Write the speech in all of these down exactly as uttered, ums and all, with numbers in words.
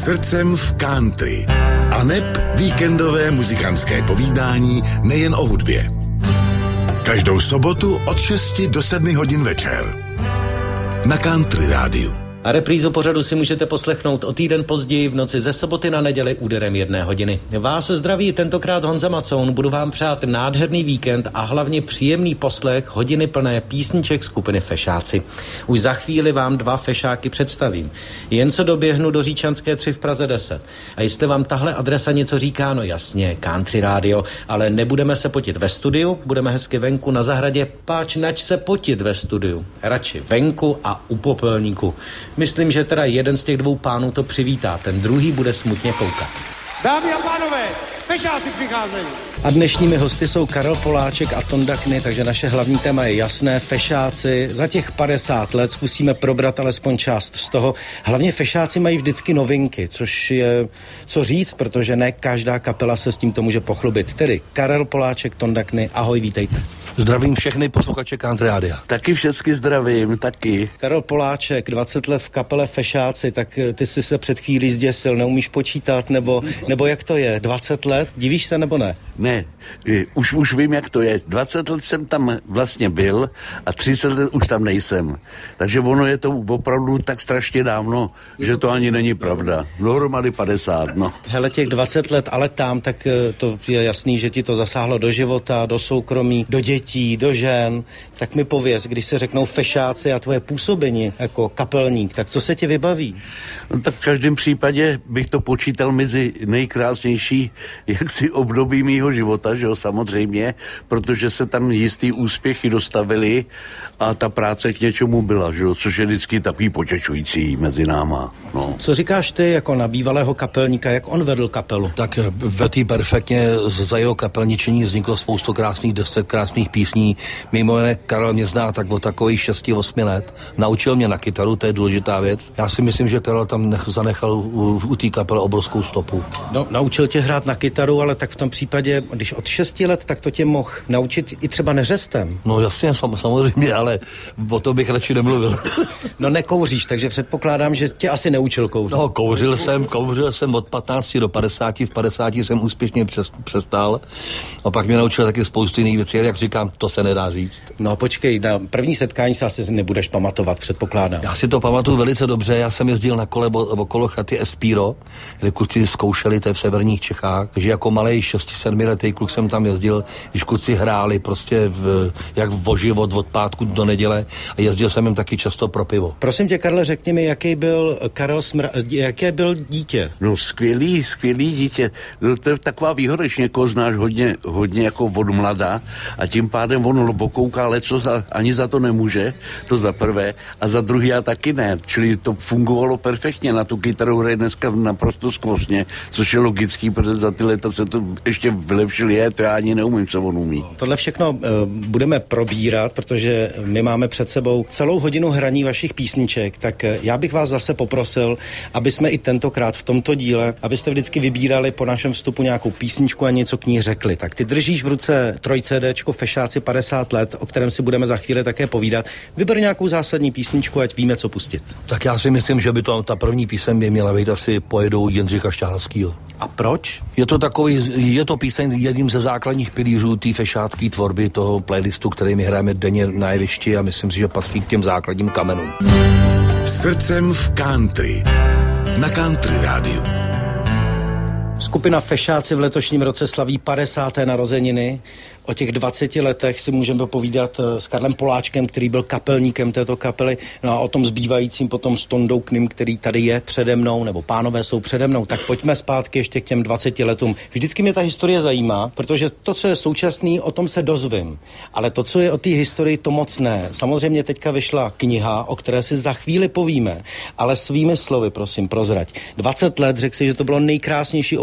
Srdcem v country. A neb víkendové muzikantské povídání nejen o hudbě. Každou sobotu od šesti do sedmi hodin večer. Na Country rádiu. A reprízu pořadu si můžete poslechnout o týden později v noci ze soboty na neděli úderem jedné hodiny. Vás zdraví tentokrát Honza Macoun, budu vám přát nádherný víkend a hlavně příjemný poslech hodiny plné písniček skupiny Fešáci. Už za chvíli vám dva fešáky představím. Jen co doběhnu do Říčanské tři v Praze deset. A jestli vám tahle adresa něco říká, no jasně, Country rádio, ale nebudeme se potit ve studiu, budeme hezky venku na zahradě, páč nač se potit ve studiu. Radši venku a u popelníku. Myslím, že teda jeden z těch dvou pánů to přivítá, ten druhý bude smutně koukat. Dámy a pánové, fešáci přicházejí. A dnešními hosty jsou Karel Poláček a Tonda Kny, takže naše hlavní téma je jasné, fešáci. Za těch padesát let zkusíme probrat alespoň část z toho. Hlavně fešáci mají vždycky novinky, což je co říct, protože ne každá kapela se s tímto může pochlubit. Tedy Karel Poláček, Tonda Kny, ahoj, vítejte. Zdravím všechny posluchače Country rádia. Taky všecky zdravím, taky. Karel Poláček, dvacet let v kapele Fešáci, tak ty jsi se před chvílí zděsil, neumíš počítat, nebo, nebo jak to je, dvacet let, divíš se nebo ne? Ne, už, už vím, jak to je. dvacet let jsem tam vlastně byl a třicet let už tam nejsem. Takže ono je to opravdu tak strašně dávno, že to ani není pravda. Dohromady padesát, no. Hele, těch dvacet let, ale tam, tak to je jasný, že ti to zasáhlo do života, do soukromí, do dětí, do žen. Tak mi pověz, když se řeknou Fešáci a tvoje působení jako kapelník, tak co se ti vybaví? No tak v každém případě bych to počítal mezi nejkrásnější jaksi období mýho života, že jo, samozřejmě, protože se tam jistý úspěchy dostavily a ta práce k něčemu byla, že jo, což je vždycky takový potěšující mezi náma. No. Co říkáš ty jako na bývalého kapelníka, jak on vedl kapelu? Tak vedl perfektně, za jeho kapelničení vzniklo spoustu krásných desek, krásných písní. Mimo jiné Karel mě zná tak od takových šesti osmi let. Naučil mě na kytaru, to je důležitá věc. Já si myslím, že Karel tam nech, zanechal u, u té kapele obrovskou stopu. No, naučil tě hrát na kytaru, ale tak v tom případě, když od šesti let, tak to tě mohl naučit i třeba neřestem. No jasně, sam, samozřejmě, ale o to bych radši nemluvil. No nekouříš, takže předpokládám, že tě asi neučil kouřit. No, kouřil jsem, kouřil jsem od patnácti do padesáti, v padesáti jsem úspěšně přes, přestal. A pak mě naučil taky spoustu jiných věcí, jak říkám, to se nedá říct. No počkej, na první setkání se asi nebudeš pamatovat, předpokládám. Já si to pamatuju velice dobře, já jsem jezdil na kole okolo chaty Espíro, kde kluci zkoušeli, to je v severních Čechách, takže jako malej šesti sedmi letý kluk jsem tam jezdil, když kluci hráli prostě v, jak v život od pátku do neděle a jezdil jsem jim taky často pro pivo. Prosím tě, Karle, řekni mi, jaký byl Karel Smr... jaké byl dítě? No skvělý, skvělý dítě. No, to je taková výhoda, že někoho znáš hodně, hodně jako od mlada a tím pádem on lobokouká leco a ani za to nemůže, to za prvé, a za druhý já taky ne, čili to fungovalo perfektně, na tu kytaru hraje dneska naprosto skvostně, což je logický, protože za ty leta se to ještě vylepšili, je, to já ani neumím, co on umí. Tohle všechno uh, budeme probírat, protože my máme před sebou celou hodinu hraní vašich písniček, tak uh, já bych vás zase poprosil, aby jsme i tentokrát v tomto díle, abyste vždycky vybírali po našem vstupu nějakou písničku a něco k ní řekli. Tak ty držíš v ruce troj CDčko Fešáci padesát let, o kterém si budeme za chvíli také povídat. Vyber nějakou zásadní písničku, ať víme, co pustit. Tak já si myslím, že by to ta první píseň by měla být asi Pojedou Jindřicha Šťálavskýho. A proč? Je to takový, je to píseň jedním ze základních pilířů té fešácké tvorby, toho playlistu, který my hrajeme denně na jevišti a myslím si, že patří k těm základním kamenům. Srdcem v country. Na Country rádiu. Skupina Fešáci v letošním roce slaví padesáté narozeniny. O těch dvaceti letech si můžeme povídat s Karlem Poláčkem, který byl kapelníkem této kapely, no a o tom zbývajícím potom s Tondou Knym, který tady je přede mnou, nebo pánové jsou přede mnou. Tak pojďme zpátky ještě k těm dvaceti letům. Vždycky mě ta historie zajímá, protože to, co je současný, o tom se dozvím. Ale to, co je o té historii, to moc ne. Samozřejmě teďka vyšla kniha, o které si za chvíli povíme, ale svými slovy, prosím, prozrať. dvacet let, řekl si, že to bylo nejkrásnější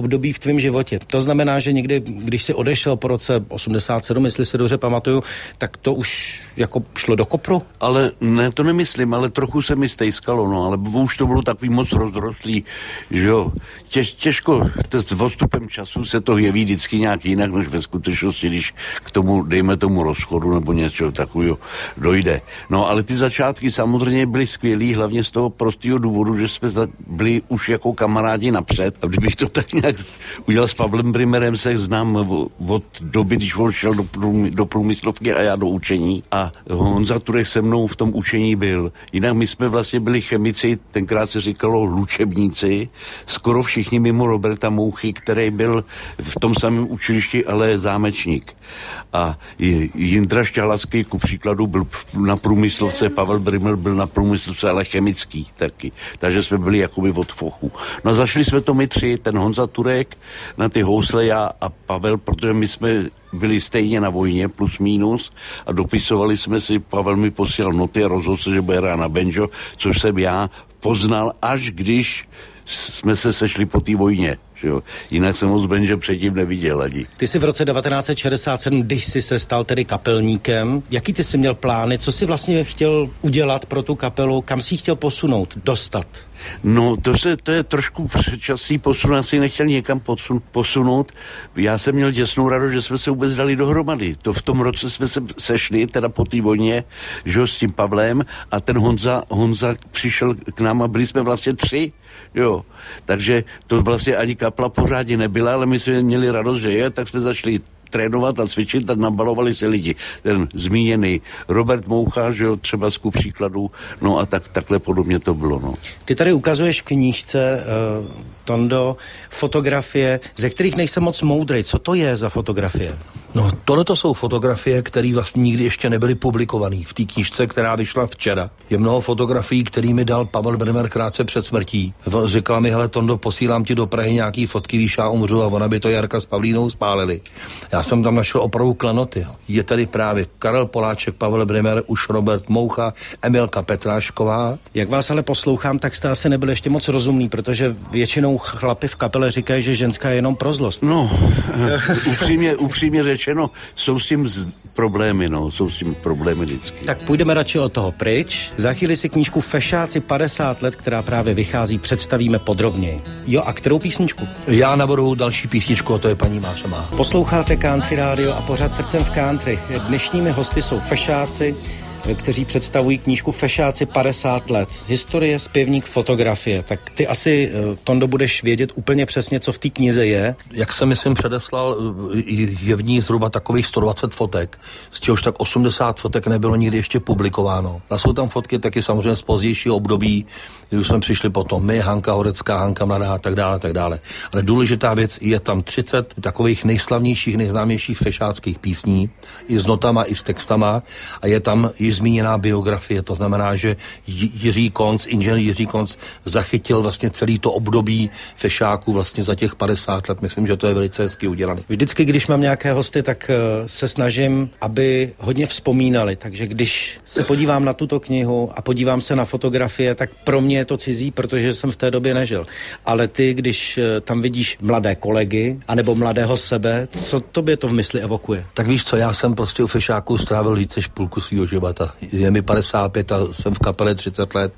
období v tvém životě. To znamená, že někdy, když si odešel po roce osmdesát sedm, jestli si dobře pamatuju, tak to už jako šlo do kopru? Ale ne, to nemyslím, ale trochu se mi stejskalo, no, ale už to bylo takový moc rozrostlý, že jo. Těž, těžko, s odstupem času se to jeví vždycky nějak jinak, než ve skutečnosti, když k tomu, dejme tomu rozchodu nebo něco takového dojde. No, ale ty začátky samozřejmě byly skvělý, hlavně z toho prostého důvodu, že jsme byli už jako kamarádi napřed. A kdybych to tak nějak udělal s Pavlem Brimerem, se znám od doby, když on šel do, průmy, do průmyslovky a já do učení. A Honza Turek se mnou v tom učení byl. Jinak my jsme vlastně byli chemici, tenkrát se říkalo lučebníci, skoro všichni mimo Roberta Mouchy, který byl v tom samém učilišti, ale zámečník. A Jindra Šťahlaský, ku příkladu, byl na průmyslovce, Pavel Brimel byl na průmyslovce, ale chemický taky. Takže jsme byli jakoby od fochu. No a zašli jsme to my tři, ten Honza Turek na ty housle, já a Pavel, protože my jsme byli stejně na vojně, plus minus, a dopisovali jsme si, Pavel mi posílal noty a rozhodl se, že bude hrát na banjo, což jsem já poznal, až když jsme se sešli po té vojně. Jo. Jinak jsem moc banjo předtím neviděl ani. Ty jsi v roce devatenáct set šedesát sedm, když jsi se stal tedy kapelníkem, jaký ty jsi měl plány, co jsi vlastně chtěl udělat pro tu kapelu, kam jsi chtěl posunout, dostat? No, to, se, to je trošku předčasný posun, já si nechtěl někam posun, posunout. Já jsem měl děsnou radost, že jsme se vůbec dali dohromady. To v tom roce jsme se sešli, teda po té vojně, že jo, s tím Pavlem, a ten Honza, Honza přišel k nám a byli jsme vlastně tři, jo. Takže to vlastně ani kapla pořádně nebyla, ale my jsme měli radost, že je, tak jsme začali trénovat a cvičit a nabalovali se lidi. Ten zmíněný Robert Moucha, že jo, třeba z ku příkladu, no a tak, takhle podobně to bylo, no. Ty tady ukazuješ v knížce, uh, Tondo, fotografie, ze kterých nejsem moc moudrej. Co to je za fotografie? No, tohle to jsou fotografie, které vlastně nikdy ještě nebyly publikované. V té knížce, která vyšla včera, je mnoho fotografií, který mi dal Pavel Bremer krátce před smrtí. Říkal mi, hele Tondo, posílám ti do Prahy nějaký fotky, víš, já umřu, a ona by to Jarka s Pavlínou spálili. Já jsem tam našel opravdu klenoty. Je tady právě Karel Poláček, Pavel Bremer, už Robert Moucha, Emilka Petrášková. Jak vás ale poslouchám, tak jste asi nebyli ještě moc rozumný, protože většinou chlapi v kapele říkají, že ženská je jenom pro zlost. No, upřímně, upřímně řečeno, jsou s tím z... problémy, no, jsou s tím problémy vždycky. Tak půjdeme radši od toho pryč. Za chvíli si knížku Fešáci padesát let, která právě vychází, představíme podrobněji. Jo, a kterou písničku? Já navrhuji další písničku, a to je Paní Máře má. Posloucháte Country Radio a pořád Srdcem v country. Dnešními hosty jsou Fešáci, kteří představují knížku Fešáci padesát let. Historie, zpěvník, fotografie. Tak ty asi, Tondo, budeš vědět úplně přesně, co v té knize je. Jak jsem, myslím, předeslal, je v ní zhruba takových sto dvacet fotek, z čehož tak osmdesát fotek nebylo nikdy ještě publikováno. A jsou tam fotky taky samozřejmě z pozdějšího období, kdy už jsme přišli potom my, Hanka Horecká, Hanka Mladá a tak dále, tak dále. Ale důležitá věc, je tam třicet takových nejslavnějších, nejznámějších fešáckých písní, i s notama, i s textama, a je tam i zmíněná biografie, to znamená, že Jiří Konc, inženýr Jiří Konc, zachytil vlastně celý to období fešáků vlastně za těch padesát let. Myslím, že to je velice hezky udělané. Vždycky, když mám nějaké hosty, tak se snažím, aby hodně vzpomínali, takže když se podívám na tuto knihu a podívám se na fotografie, tak pro mě je to cizí, protože jsem v té době nežil. Ale ty, když tam vidíš mladé kolegy, anebo mladého sebe, co tobě to v mysli evokuje? Tak víš co, já jsem prostě u fešáků strávil více než půlku svýho života. Je mi padesát pět a jsem v kapele třicet let.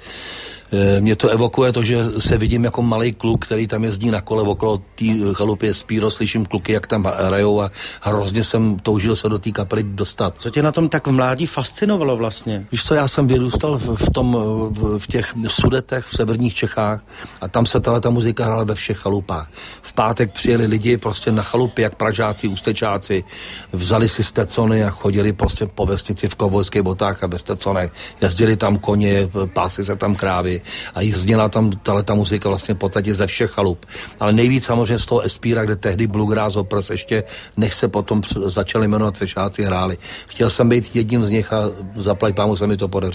Mě to evokuje to, že se vidím jako malý kluk, který tam jezdí na kole okolo té chalupy Spíro, slyším kluky, jak tam hrajou, a hrozně jsem toužil se do té kapely dostat. Co tě na tom tak v mládí fascinovalo vlastně? Víš co, já jsem vyrůstal v, v tom, v, v těch Sudetech v severních Čechách a tam se tato muzika hrála ve všech chalupách. V pátek přijeli lidi prostě na chalupy, jak Pražáci, Ústečáci, vzali si stecony a chodili prostě po vesnici v kovbojských botách a ve steconech. Jezdili tam koně, pásy se tam krávy a zněla tam ta muzika vlastně v podstatě ze všech chalup. Ale nejvíc samozřejmě z toho Espíra, kde tehdy Bluegrass Hoppers ještě, než se potom začali jmenovat Fešáci, hráli. Chtěl jsem být jedním z nich a zaplať pámu se mi to podařilo.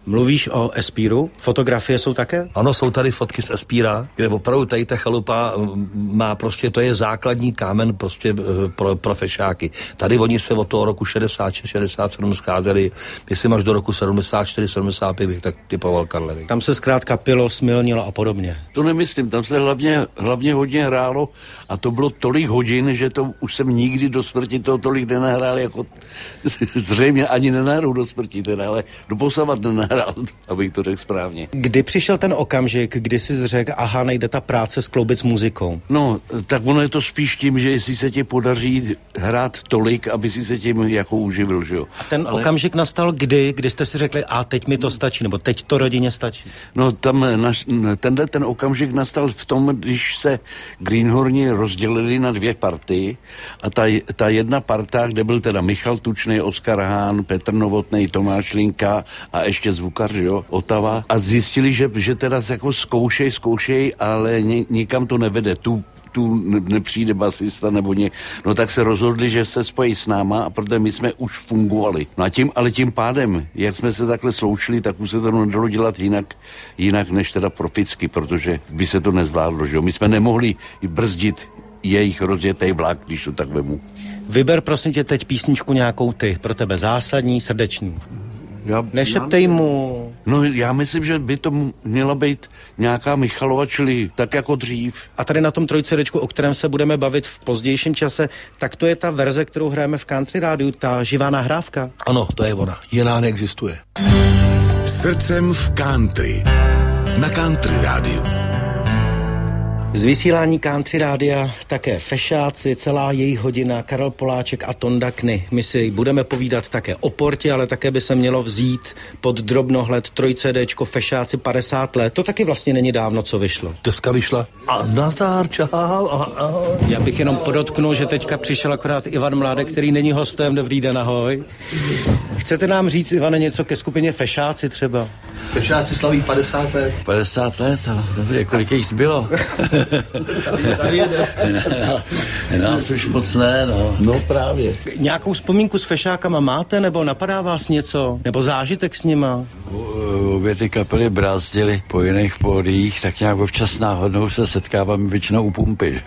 Mluvíš o Espíru? Fotografie jsou také? Ano, jsou tady fotky z Espíra, kde opravdu tady ta chalupa má prostě, to je základní kámen prostě pro, pro fešáky. Tady oni se od toho roku šedesát šest šedesát sedm scházeli, myslím až do roku sedmdesát čtyři sedmdesát pět bych tak typoval, Karle. Tam se zkrátka pilo, smilnilo a podobně. To nemyslím, tam se hlavně, hlavně hodně hrálo a to bylo tolik hodin, že to už jsem nikdy do smrti toho tolik nenahrál, jako zřejmě ani nenahrál do smrti, teda, ale doposavat nenahrál, abych to řekl správně. Kdy přišel ten okamžik, kdy jsi řekl, aha, nejde ta práce skloubit s muzikou? No, tak ono je to spíš tím, že jestli se ti podaří hrát tolik, aby si se tím jako uživil, že jo. A ten ale... okamžik nastal kdy, kdy jste si řekli, a teď mi to stačí, nebo teď to rodině stačí? No, tam naš, tenhle ten okamžik nastal v tom, když se Greenhorni rozdělili na dvě party a ta, ta jedna parta, kde byl teda Michal Tučnej, Oskar Hán, Petr Novotnej, Tomáš Linka a ještě zvukař, jo, Otava, a zjistili, že, že teda jako zkoušej, zkoušej, ale ni, nikam to nevede, tu tu nepřijde basista nebo ně, no tak se rozhodli, že se spojí s náma a protože my jsme už fungovali. No a tím, ale tím pádem, jak jsme se takhle sloučili, tak už se to nedalo dělat jinak, jinak než teda proficky, protože by se to nezvládlo, že jo. My jsme nemohli brzdit jejich rozjetý vlak, když to tak vemu. Vyber prosím tě teď písničku nějakou ty, pro tebe zásadní, srdeční. Já, Nešeptej já, mu. No já myslím, že by to měla být nějaká Michalova, čili tak jako dřív. A tady na tom trojcedečku, o kterém se budeme bavit v pozdějším čase, tak to je ta verze, kterou hrajeme v Country Rádiu, ta živá nahrávka. Ano, to je ona. Jiná neexistuje. Srdcem v country. Na Country Rádiu. Z vysílání Country Rádia také fešáci, celá jejich hodina, Karel Poláček a Tonda Kny. My si budeme povídat také o Portě, ale také by se mělo vzít pod drobnohled trojcedečko Fešáci padesát let. To taky vlastně není dávno, co vyšlo. Deska vyšla. A nazdar, čau. Já bych jenom podotknul, že teďka přišel akorát Ivan Mládek, který není hostem. Dobrý den, ahoj. Chcete nám říct, Ivane, něco ke skupině Fešáci třeba? Fešáci slaví padesát let. padesát let, no, dobře, kolik jich zbylo? Nás už moc ne, no. No právě. Nějakou vzpomínku s fešákama máte, nebo napadá vás něco? Nebo zážitek s nima? Obě ty kapely brázdily po jiných pódiích, tak nějak občas náhodnou se setkáváme většinou u pumpy.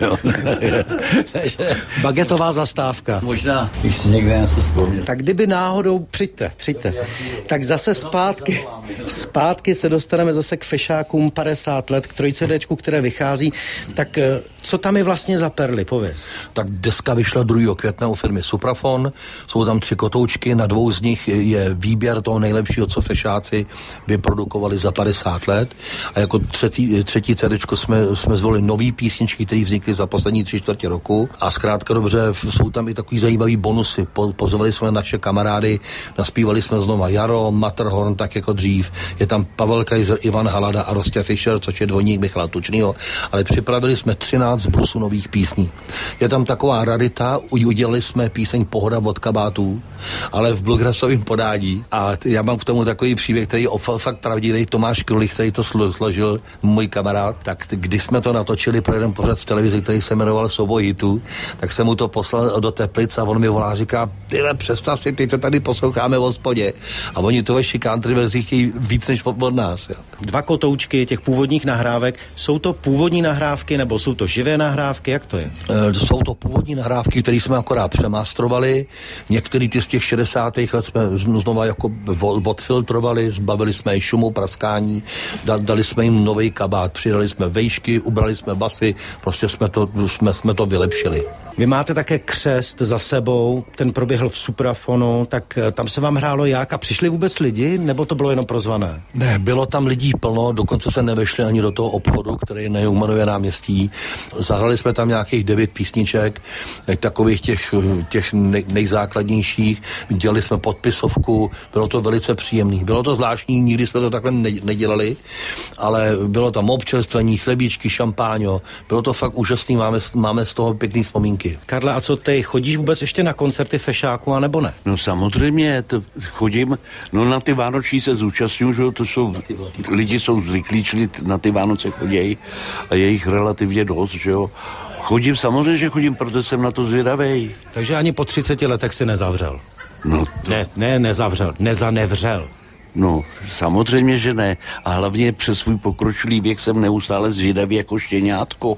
Bagetová zastávka. Možná, když si někde něco vzpomněl. Tak kdyby náhodou, přijďte, přijďte. Tak zase zpátky, zpátky se dostaneme zase k fešákům padesát let, k trojcedečku, které vychází. Tak co tam je vlastně za perly, pověz? Tak deska vyšla druhého května u firmy Suprafon, jsou tam tři kotoučky, na dvou z nich je výběr toho nejlepšího, co fešáci vyprodukovali za padesát let a jako třetí, třetí cedečko jsme, jsme zvolili nový písničky, které vznikly za poslední tři čtvrtě roku a zkrátka dobře, jsou tam i takový zajímavý bonusy. Po, pozvali jsme naše kamarády, naspívali jsme znova Jaro, Matterhorn, tak jako dřív. Je tam Pavel Kaiser, Ivan Halada a Rostě Fischer, což je dvojník Michala Tučnýho, ale připravili jsme třináct brusů nových písní. Je tam taková rarita, udělali jsme píseň Pohoda od kabátů, ale v bluegrassovém podání a já mám k tomu takový příběh, který je fakt pravdivý. Tomáš Krulich, který to složil, můj kamarád, tak když jsme to natočili pro jeden pořad v televizi, který se jmenoval Souboj hitů, tak jsem mu to poslal do Teplic a on mi volá, říká, tyhle, představ si, ty to tady posloucháme v hospodě. A oni to vaši country verzi chtějí víc než od nás. Jo. Dva kotoučky těch původních nahrávek, jsou to původní nahrávky nebo jsou to živé nahrávky, jak to je? E, jsou to původní nahrávky, které jsme akorát přemastrovali. Některý ty z těch šedesátých let jsme znova jako odfiltrovali, zbavili jsme i šumu, praskání, dali jsme jim nový kabát, přidali jsme vejšky, ubrali jsme basy, prostě jsme to, jsme, jsme to vylepšili. Vy máte také křest za sebou, ten proběhl v Suprafonu, tak tam se vám hrálo jak a přišli vůbec lidi, nebo to bylo jenom prozvané? Ne, bylo tam lidí plno, dokonce se nevešli ani do toho obchodu, který je na Humanově náměstí. Zahrali jsme tam nějakých devět písniček, takových těch, těch nej, nejzákladnějších, dělali jsme podpisovku, bylo to velice příjemný. Bylo to zvláštní, nikdy jsme to takhle ne, nedělali, ale bylo tam občerstvení, chlebíčky, šampáňo, bylo to fakt úžasný, máme, máme z toho pěkný vzpomínky. Karle, a co ty, chodíš vůbec ještě na koncerty fešáků, anebo ne? No samozřejmě, to chodím, no na ty Vánoční se zúčastňuji, že to jsou, lidi jsou zvyklí, čili na ty Vánoce chodějí a je jich relativně dost, že jo. Chodím, samozřejmě, že chodím, protože jsem na to zvědavej. Takže ani po třiceti letech si nezavřel? No to... Ne, ne, nezavřel, nezanevřel. No, samozřejmě, že ne. A hlavně přes svůj pokročilý věk jsem neustále zvědavý jako štěňátko.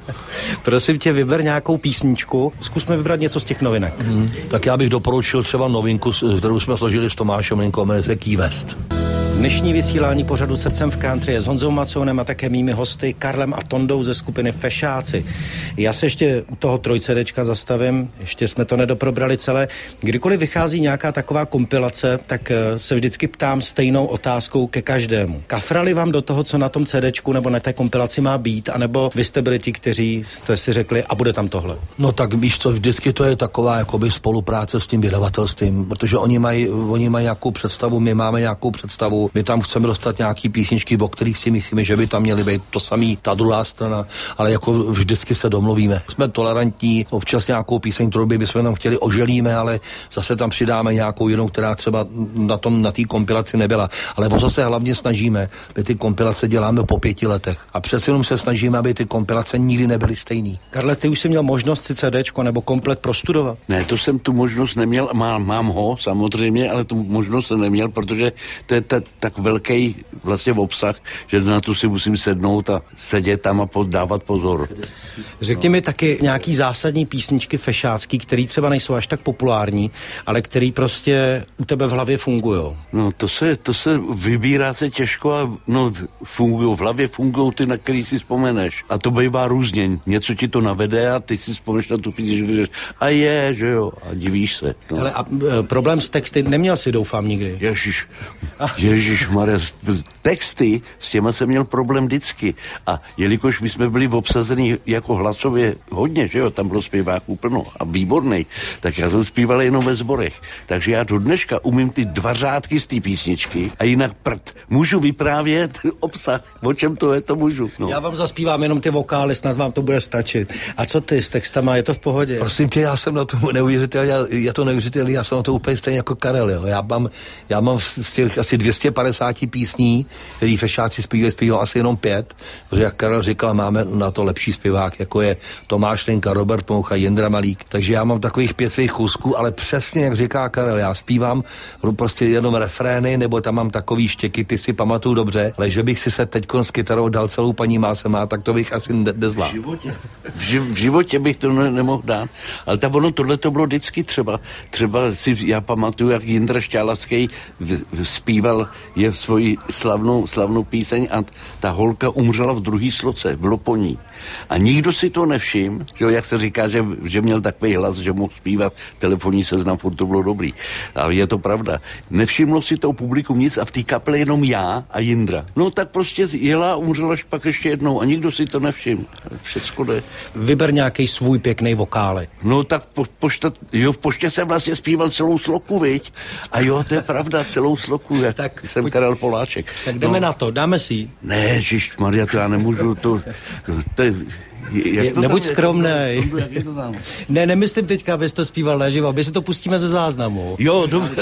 Prosím tě, vyber nějakou písničku. Zkusme vybrat něco z těch novinek. Hmm. Tak já bych doporučil třeba novinku, kterou jsme složili s Tomášem Linkou, jmenuje se Key West. Dnešní vysílání pořadu Srdcem v country je s Honzou Macounem a také mými hosty Karlem a Tondou ze skupiny Fešáci. Já se ještě u toho trojcedečka zastavím, ještě jsme to nedoprobrali celé. Kdykoliv vychází nějaká taková kompilace, tak se vždycky ptám stejnou otázkou ke každému. Kafrali vám do toho, co na tom cedečku nebo na té kompilaci má být, anebo vy jste byli ti, kteří jste si řekli a bude tam tohle? No tak víš co, vždycky to je taková jakoby spolupráce s tím vydavatelstvím, protože oni mají, oni mají nějakou představu, my máme nějakou představu. My tam chceme dostat nějaký písničky, o kterých si myslíme, že by tam měly být to samý, ta druhá strana, ale jako vždycky se domluvíme. Jsme tolerantní, občas nějakou píseň, kterou by bychom tam chtěli, oželíme, ale zase tam přidáme nějakou jinou, která třeba na tom, na té kompilaci nebyla. Ale o co se hlavně snažíme, my ty kompilace děláme po pěti letech. A přece jenom se snažíme, aby ty kompilace nikdy nebyly stejný. Karle, ty už jsi měl možnost si CDčko nebo komplet prostudovat? Ne, to jsem tu možnost neměl, mám, mám ho samozřejmě, ale tu možnost jsem neměl, protože to je ta, tak velký vlastně obsah, že na to si musím sednout a sedět tam a dávat pozor. Řekni mi taky nějaký zásadní písničky fešácký, který třeba nejsou až tak populární, ale který prostě u tebe v hlavě fungujou. No to se, to se vybírá se těžko a no fungují, v hlavě fungují ty, na který si vzpomeneš. A to bývá různě. Něco ti to navede a ty si vzpomeneš na tu písničku, že a je, že jo, a divíš se. No. Hele, a e, problém s texty neměl si, doufám, nikdy. Ježiš, ježišmarja, texty, s těma jsem měl problém vždycky. A jelikož my jsme byli obsazení jako hlasově hodně, že jo, tam bylo zpěváků plno a výborný, tak já jsem zpíval jenom ve sborech. Takže já do dneška umím ty dva řádky z té písničky a jinak prd. Můžu vyprávět obsah, o čem to je, to můžu. No. Já vám zaspívám jenom ty vokály, snad vám to bude stačit. A co ty s textama, je to v pohodě? Prosím tě, já jsem na to neuvěřitelný, je to neuvěřitelný, já jsem na to úplně stejně jako Karel, jo. Já mám, já mám z těch asi dvě stě padesát písní, který Fešáci zpívají, zpívají asi jenom pět, protože jak Karel říkal, máme na to lepší zpěvák, jako je Tomáš Linka, Robert Moucha, Jindra Malík, takže já mám takových pět svých kusků, ale přesně jak říká Karel, já zpívám prostě jenom refrény, nebo tam mám takový štěky, ty si pamatuju dobře, ale že bych si se teďkon s kytarou dal celou paní má se má, tak to bych asi nezvládl. V životě, v, ži- v životě bych to ne- nemohl dát, ale ta ono tohle to bylo vždycky třeba, třeba si já pamatuju, jak Jindra Šťálavský v, v, zpíval je svoji slavnou, slavnou píseň a ta holka umřela v druhý sloce, bylo po ní. A nikdo si to nevšiml, že jak se říká, že, že měl takový hlas, že mohl zpívat telefonní seznam, furt to bylo dobrý. A je to pravda. Nevšimlo si to publikum nic a v té kapele jenom já a Jindra. No tak prostě jela a umřela pak ještě jednou a nikdo si to nevšiml. Všecko jde. Vyber nějaký svůj pěkný vokálek. No tak po, pošta, jo, v poště jsem vlastně zpíval celou sloku, viď? A jo, to je pravda, celou sloku, jak tak, jsem pojď, Karel Poláček. Tak jdeme no. na to, dáme si ji. Ne, ježišmarja, to já nemůžu, to, to jak to nebuď skromnej. Je to tam? Ne, nemyslím teďka, abys to zpíval naživo, aby si to pustíme ze záznamu. Jo, dobře.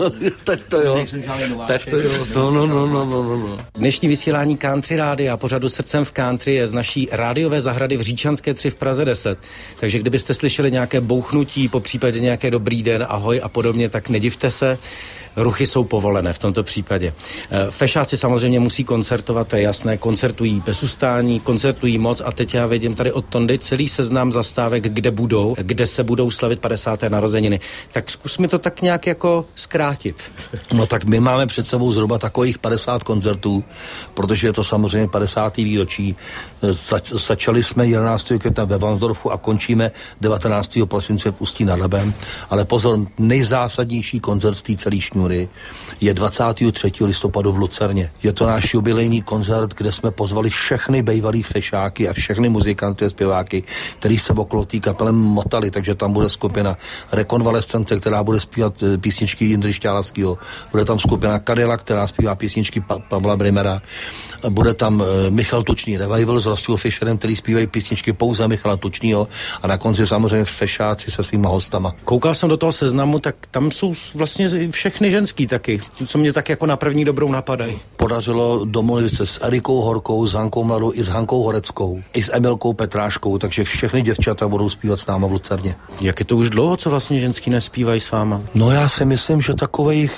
Tak to jo. Tak to jo. No, no, no, no, no, no. Dnešní vysílání Country Rádia a pořadu Srdcem v country je z naší rádiové zahrady v Říčanské tři v Praze deset. Takže kdybyste slyšeli nějaké bouchnutí, po případě nějaké dobrý den, ahoj a podobně, tak nedivte se. Ruchy jsou povolené v tomto případě. Fešáci samozřejmě musí koncertovat, to je jasné, koncertují bez ustání, koncertují moc a teď já vidím tady od Tondy celý seznam zastávek, kde budou, kde se budou slavit padesáté narozeniny. Tak zkus mi to tak nějak jako zkrátit. No tak my máme před sebou zhruba takových padesát koncertů, protože je to samozřejmě padesátý výročí. Zač- začali jsme jedenáctého května ve Varnsdorfu a končíme devatenáctého prosince v Ústí nad Labem. Ale pozor, nejzásadnější koncert té celé šňůry je dvacátého třetího listopadu v Lucerně. Je to náš jubilejní koncert, kde jsme pozvali všechny bejvalý fešáky a všechny muzikanty a zpěváky, který se okolo té kapele motali, takže tam bude skupina Rekonvalescence, která bude zpívat písničky Jindry Šťálavského. Bude tam skupina Kadela, která zpívá písničky pa- Pavla Brimera. Bude tam Michal Tučný Revival s Rostou Fischerem, který zpívají písničky pouze Michala Tučnýho a na konci samozřejmě fešáci se svýma hostama. Koukal jsem do toho seznamu, tak tam jsou vlastně všechny ženský taky, co mě tak jako na první dobrou napadají. Podařilo domluvit se s Erikou Horkou, s Hankou Mladou i s Hankou Horeckou, i s Emilkou Petráškou, takže všechny děvčata budou zpívat s náma v Lucerně. Jak je to už dlouho, co vlastně ženský nespívají s váma? No já si myslím, že takových,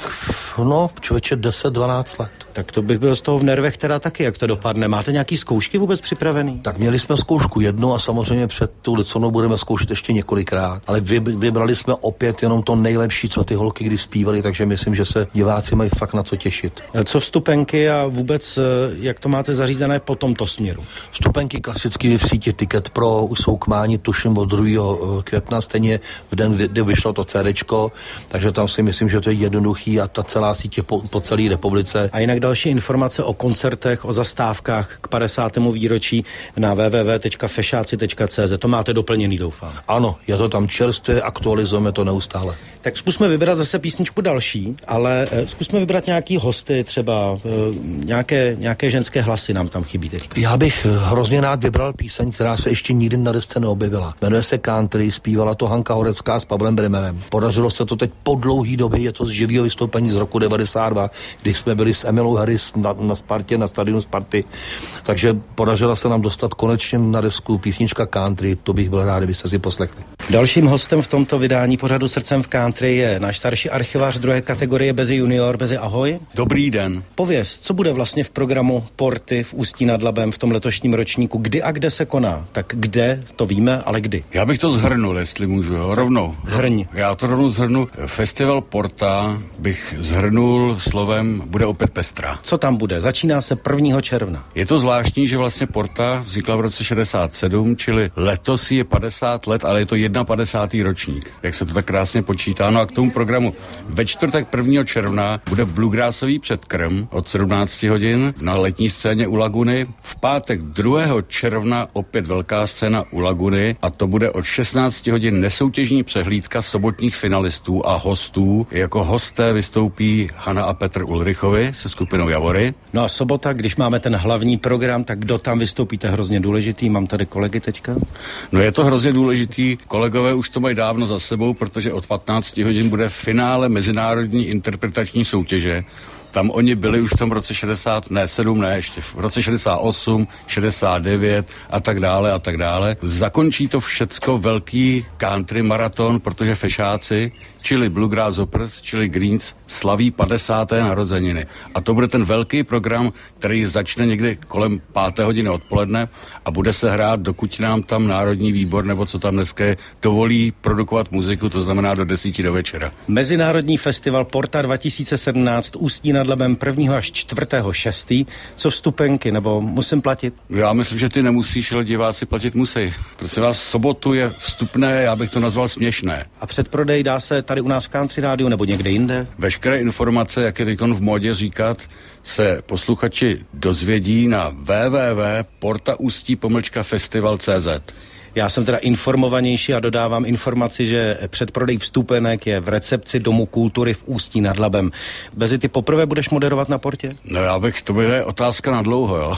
no člověče deset dvanáct let. Tak to bych byl z toho v nervech teda taky, jak to dopadne. Máte nějaký zkoušky vůbec připravený? Tak měli jsme zkoušku jednu a samozřejmě před tou Lucernou budeme zkoušet ještě několikrát, ale vybrali jsme opět jenom to nejlepší, co ty holky kdy zpívaly, takže myslím, že se diváci mají fakt na co těšit. Co vstupenky a vůbec, jak to máte zařízené po tomto směru? Vstupenky klasicky v síti Ticket Pro už jsou k mání, tuším od druhého května, stejně v den, kdy vyšlo to CDčko, takže tam si myslím, že to je jednoduchý a ta celá sítě po, po celé republice. A jinak další informace o koncertech, o zastávkách k padesátému výročí na w w w tečka fešáci tečka c z. To máte doplněný, doufám. Ano, je to tam čerstvě, aktualizujeme to neustále. Tak zkusme vybrat zase písničku další, ale eh, zkusme vybrat nějaký hosty, třeba eh, nějaké, nějaké ženské hlasy nám tam chybí teď. Já bych hrozně rád vybral píseň, která se ještě nikdy na desce neobjevila. Jmenuje se Country, zpívala to Hanka Horecká s Pavlem Bremerem. Podařilo se to teď po dlouhý době, je to z živého vystoupení z roku devadesát dva, když jsme byli s Emilou Harris na, na Spartě, na stadionu Sparty. Takže podařilo se nám dostat konečně na desku písnička Country, to bych byl rád, kdybyste si poslechli. Dalším hostem v tomto vydání pořadu Srdcem v country je náš starší archivář druhé kategorie Bezi junior. Bezi, ahoj. Dobrý den. Pověz, co bude vlastně v programu Porty v Ústí nad Labem v tom letošním ročníku? Kdy a kde se koná? Tak kde, to víme, ale kdy? Já bych to zhrnul, jestli můžu, jo? rovnou. Hrň. Já to rovnou zhrnu. Festival Porta bych zhrnul slovem bude opět pestrá. Co tam bude? Začíná se prvního června. Je to zvláštní, že vlastně Porta vznikla v roce šedesát sedm, čili letos je padesát let, ale je to padesátý první ročník. Jak se to tak krásně počítá. No a k tomu programu ve čtvrtek prvního června bude bluegrassový předkrm od sedmnáct hodin na letní scéně u Laguny. V pátek druhého června opět velká scéna u Laguny a to bude od šestnáct hodin nesoutěžní přehlídka sobotních finalistů a hostů. Jako hosté vystoupí Hana a Petr Ulrichovi se skupinou Javory. No a sobota, když máme ten hlavní program, tak kdo tam vystoupí, to je hrozně důležitý. Mám tady kolegy teďka. No je to hrozně důležitý. Kolegové už to mají dávno za sebou, protože od patnáct hodin bude finále mezinárodní interpretační soutěže. Tam oni byli už v tom roce šedesát, ne, sedm, ne, ještě v roce šedesát osm, šedesát devět a tak dále a tak dále. Zakončí to všecko velký country maraton, protože Fešáci, čili Bluegrass Hoppers, čili Greens, slaví padesáté narozeniny. A to bude ten velký program, který začne někdy kolem páté hodiny odpoledne a bude se hrát, dokud nám tam Národní výbor, nebo co tam dneska je, dovolí produkovat muziku, to znamená do desíti do večera. Mezinárodní festival Porta dva tisíce sedmnáct Ústí nad Labem prvního až čtvrtého šestý Co vstupenky, nebo musím platit? Já myslím, že ty nemusíš, ale diváci platit musí. Prosím vás, sobotu je vstupné, já bych to nazval směšné. A předprodej dá se tady u nás v Country Rádiu nebo někde jinde? Veškeré informace, jak je teď v módě říkat, se posluchači dozvědí na w w w tečka porta ústí pomlčka festival tečka c z. Já jsem teda informovanější a dodávám informaci, že předprodej vstupenek je v recepci Domu kultury v Ústí nad Labem. Bezi, ty poprvé budeš moderovat na Portě? No já bych, to bude otázka na dlouho, jo.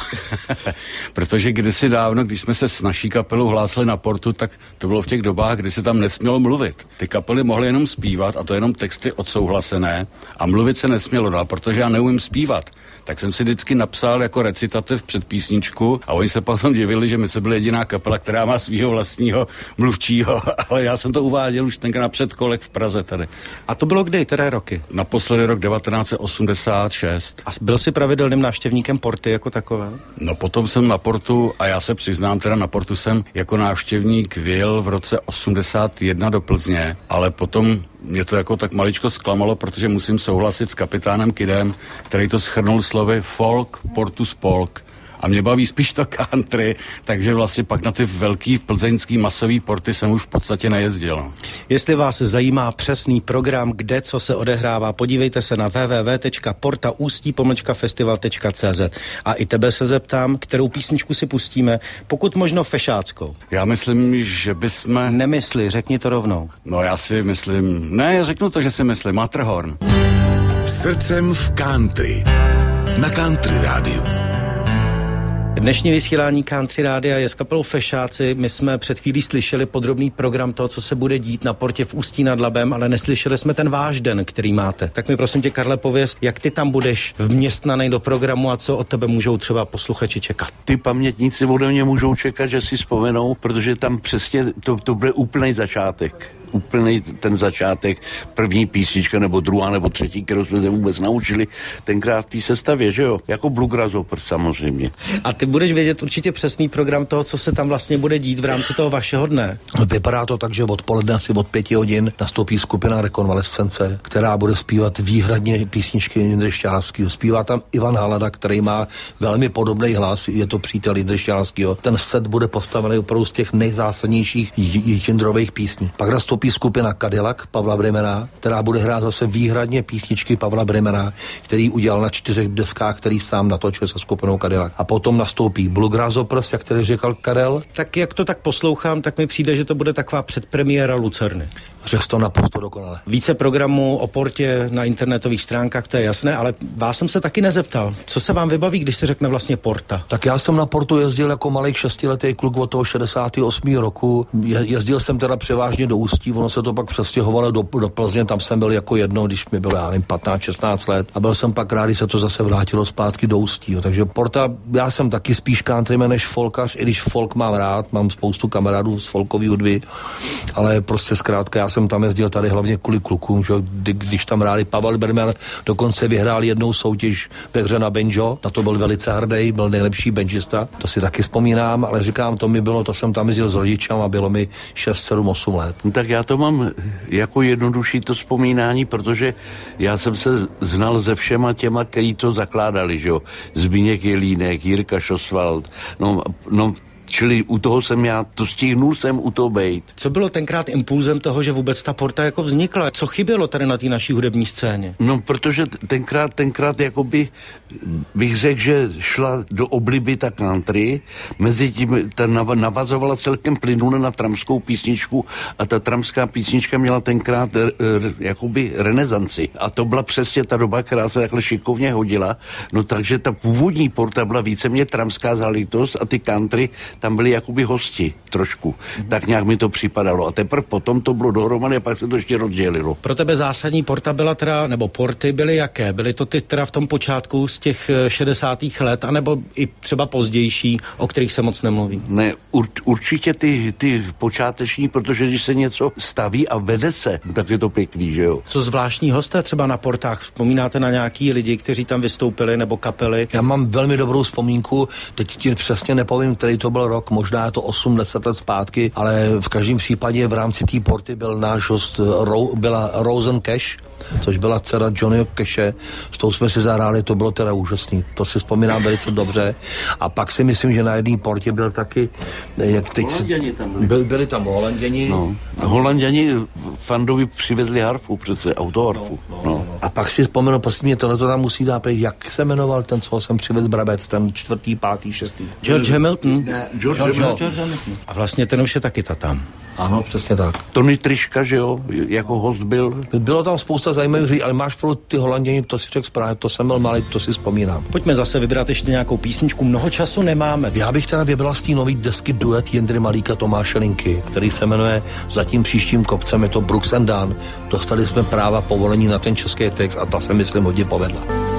Protože kdysi dávno, když jsme se s naší kapelou hlásili na Portu, tak to bylo v těch dobách, kdy se tam nesmělo mluvit. Ty kapely mohly jenom zpívat a to jenom texty odsouhlasené a mluvit se nesmělo, no a protože já neumím zpívat, tak jsem si vždycky napsal jako recitativ před písničku a oni se potom divili, že my jsme byli jediná kapela, která má svýho vlastního mluvčího, ale já jsem to uváděl už tenkrát na předkolek v Praze tady. A to bylo kdy, které roky? Naposledy rok devatenáct set osmdesát šest. A byl jsi pravidelným návštěvníkem Porty jako takové? No potom jsem na Portu, a já se přiznám, teda na Portu jsem jako návštěvník vyjel v roce osmdesát jedna do Plzně, ale potom mě to jako tak maličko zklamalo, protože musím souhlasit s kapitánem Kidem, který to shrnul slovy folk, Portus polk. A mě baví spíš to country, takže vlastně pak na ty velký plzeňský masový porty jsem už v podstatě nejezdil. Jestli vás zajímá přesný program, kde co se odehrává, podívejte se na w w w tečka porta ústí pomlčka festival tečka c z. A i tebe se zeptám, kterou písničku si pustíme, pokud možno fešáckou. Já myslím, že bychom... Nemysli, řekni to rovnou. No já si myslím... Ne, řeknu to, že si myslím. Matterhorn. Srdcem v country. Na Country Rádiu. Dnešní vysílání Country Rádia je s kapelou Fešáci. My jsme před chvílí slyšeli podrobný program toho, co se bude dít na portě v Ústí nad Labem, ale neslyšeli jsme ten váš den, který máte. Tak mi prosím tě, Karle, pověz, jak ty tam budeš vměstnanej do programu a co od tebe můžou třeba posluchači čekat. Ty pamětníci ode mě můžou čekat, že si vzpomenou, protože tam přesně to, to bude úplný začátek. Úplný ten začátek, první písnička, nebo druhá, nebo třetí, kterou jsme se vůbec naučili tenkrát v té sestavě, že jo? Jako Bluegrass Opera samozřejmě. A ty budeš vědět určitě přesný program toho, co se tam vlastně bude dít v rámci toho vašeho dne. Vypadá to tak, že odpoledne asi od pěti hodin nastoupí skupina Rekonvalescence, která bude zpívat výhradně písničky Jindry Šťálavského. Zpívá tam Ivan Halada, který má velmi podobný hlas, je to přítel Jindry Šťálavského. Ten set bude postavený opravdu z těch nejzásadnějších Jindrových písní. Pak nastoupí skupina Cadillac Pavla Brimera, která bude hrát zase výhradně písničky Pavla Brimera, který udělal na čtyřech deskách, který sám natočil se skupinou Cadillac. A potom nastoupí Bluegrass Opera, jak který říkal Karel. Tak jak to tak poslouchám, tak mi přijde, že to bude taková předpremiéra Lucerny. Řekl to naprosto dokonale. Více programů o portě na internetových stránkách, to je jasné, ale vás jsem se taky nezeptal. Co se vám vybaví, když se řekne vlastně porta? Tak já jsem na portu jezdil jako malý šestiletý kluk od toho šedesátého osmého roku. Je, jezdil jsem teda převážně do Ústí, ono se to pak přestěhovalo do, do Plzně, tam jsem byl jako jedno, když mi bylo, já nevím, patnáct šestnáct let. A byl jsem pak rád, když se to zase vrátilo zpátky do Ústí. Jo. Takže porta, já jsem taky spíš countryman než folkař, i když folk mám rád, mám spoustu kamarádů z folkový hudby, ale prostě zkrátka já jsem tam jezdil tady hlavně kvůli klukům, že kdy, když tam hráli Pavel Bermer, dokonce vyhrál jednou soutěž ve hře na banjo, na to byl velice hrdý, byl nejlepší banjista, to si taky vzpomínám, ale říkám, to mi bylo, to jsem tam jezdil s rodičem a bylo mi šest, sedm, osm let. No, tak já to mám jako jednodušší to vzpomínání, protože já jsem se znal se všema těma, který to zakládali, že jo, Zbigněk Jelínek, Jirka Šosvald, no, no čili u toho jsem já, to stihnul jsem u toho bejt. Co bylo tenkrát impulzem toho, že vůbec ta porta jako vznikla? Co chybělo tady na té naší hudební scéně? No, protože tenkrát, tenkrát jakoby bych řekl, že šla do obliby ta country, mezi tím ta navazovala celkem plynule na tramskou písničku a ta tramská písnička měla tenkrát r, r, jakoby renesanci. A to byla přesně ta doba, která se takhle šikovně hodila. No takže ta původní porta byla víceméně tramská záležitost a ty country tam byli jakoby hosti trošku. Mm-hmm. Tak nějak mi to připadalo. A teprve potom to bylo dohromady a pak se to ještě rozdělilo. Pro tebe zásadní porta byla teda, nebo porty byly jaké? Byly to ty teda v tom počátku z těch šedesátých let, anebo i třeba pozdější, o kterých se moc nemluví? Ne, ur, určitě ty, ty počáteční, protože když se něco staví a vede se, tak je to pěkný, že jo? Co zvláštní hosté třeba na portách? Vzpomínáte na nějaký lidi, kteří tam vystoupili, nebo kapely? Já mám velmi dobrou vzpomínku, teď ti přesně nepovím, který to byl rok, možná je to osm deset let zpátky, ale v každém případě v rámci té porty byl náš host, byla Rosen Cash, což byla dcera Johnnyho Cashe, s tou jsme si zahráli, to bylo teda úžasný, to si vzpomínám velice dobře. A pak si myslím, že na jedné portě byl taky, jak teď... Holanděni tam byli. Byli, byli tam Holanděni. No. Holanděni Fandovi přivezli harfu, přece autoharfu. No, no, no. A pak si vzpomenu, prostě mě tohle to tam musí dát, jak se jmenoval ten, co jsem přivez Brabec, ten čtvrtý, pátý, šestý. George Hamilton? Ne, George, George, George Hamilton. A vlastně ten už je taky tam. Ano, přesně tak. Tony Triška, že jo, jako host byl. Bylo tam spousta zajímavých lidí, ale máš pro ty Holanděni, to si řekl správně, to jsem byl malý, to si vzpomínám. Pojďme zase vybrat ještě nějakou písničku, mnoho času nemáme. Já bych teda vybral z té nový desky duet Jindry Malíka Tomáše Linky, který se jmenuje Zatím příštím kopcem, je to Brooks and Dunn. Dostali jsme práva povolení na ten český text a ta se myslím hodně povedla.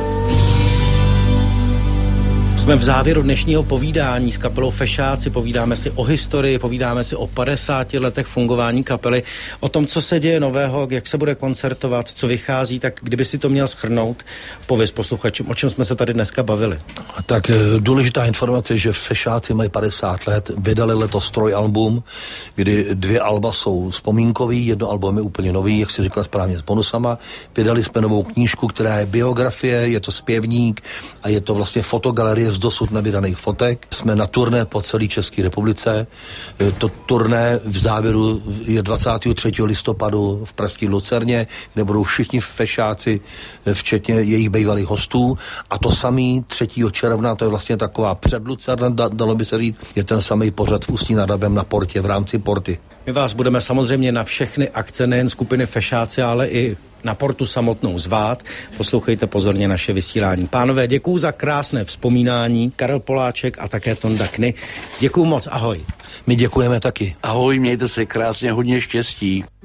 Jsme v závěru dnešního povídání s kapelou Fešáci, povídáme si o historii, povídáme si o padesáti letech fungování kapely, o tom, co se děje nového, jak se bude koncertovat, co vychází, tak kdyby si to měl shrnout, pověz posluchačům, o čem jsme se tady dneska bavili. Tak důležitá informace, že Fešáci mají padesát let, vydali letos trojalbum, kdy dvě alba jsou vzpomínkový, jedno album je úplně nový, jak si říkala správně, s bonusama. Vydali jsme novou knížku, která je biografie, je to zpěvník a je to vlastně fotogalerie z dosud nevydaných fotek. Jsme na turné po celé České republice. To turné v závěru je dvacátého třetího listopadu v pražské Lucerně, kde budou všichni Fešáci, včetně jejich bývalých hostů. A to samý třetího června, to je vlastně taková předlucerna, dalo by se říct, je ten samý pořad v Ústí nad Labem na portě, v rámci porty. My vás budeme samozřejmě na všechny akce, nejen skupiny Fešáci, ale i na Portu samotnou zvát. Poslouchejte pozorně naše vysílání. Pánové, děkuju za krásné vzpomínání. Karel Poláček a také Tonda Kny. Děkuju moc, ahoj. My děkujeme taky. Ahoj, mějte se krásně, hodně štěstí.